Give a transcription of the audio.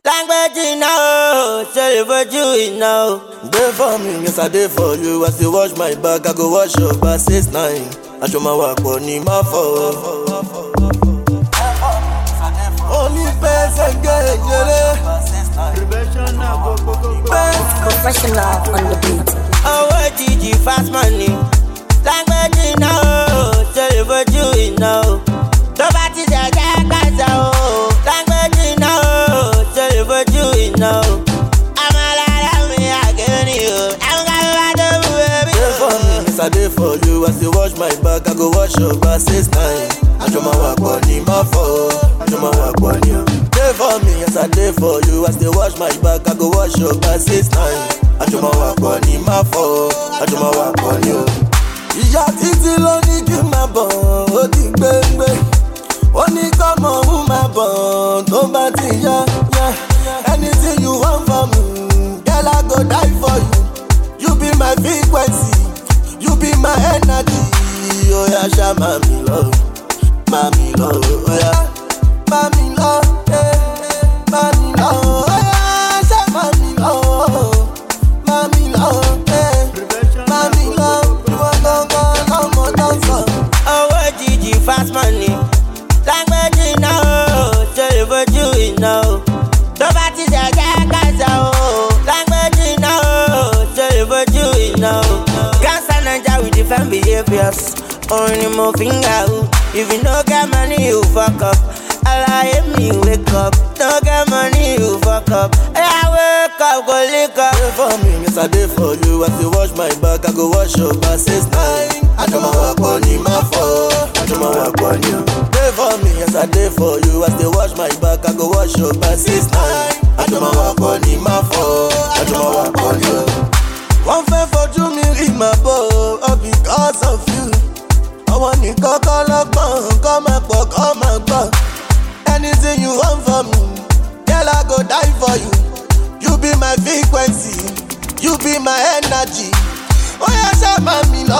Language you know, sorry for you know. Dey for me, yes I dey for you. As you wash my back, I go wash your back 6'9". I show my work, but ni my fault. Only person get Professional on the beat. Oh, GG fast money. Language you know, sorry for you know. Nobody say that oh. Language you know, sorry for you know. I'm a lot of me, I get you. I'm gonna do baby. Dey for me, yes I dey for you. As you wash my back, I go wash your back 6'9". I show my work, but ni my fault. I show my work, but ni. Dey for me, yes I dey for you. As you wash my back, I go wash your back 6'9". I show my work, but ni my fault. I show my work, but ni. Ìyá títí ló ní kí n máa bọ̀, ó ti gbéngbé. Ó ní kọ́mọ òun máa bọ̀, tó bá ti yá. Anything you want from me, girl I go die for you. You be my frequency, you be my energy. Oya ṣá mami lọ, oya. Mami lọ, mami lọ, oya ṣá mami lọ, mami lọ, mami lọ. Ìwọ gangan lọmọ dancer. Oh, GG fast money. Language you know, sorry for you know. Nobody say that oh. Language you know, sorry for you know. Can't stand Naija with different behaviors. Only more finger. If you no get money, you fuck up. Allow me wake up. No get money, you fuck up. I wake up, go lick up. Dey for me, yes I dey for you. As you wash my back, I go wash your back 6'9". I do my work, but ni my fault. I do my work, but ni. Dey for me, yes I dey for you. As you wash my back, I go wash your back 6'9". I do my work, but ni my fault. I do my work, but ni. One fẹ́ fojú mi rí màá bọ̀, all because of you. Àwọn nìkan kọ́ lọ́gbọ̀n, kọ́ máa pọ̀, kọ́ máa gbọ́. Anything you want from me, girl I go die for you. You be my frequency, you be my energy. Oya ṣá mami lọ,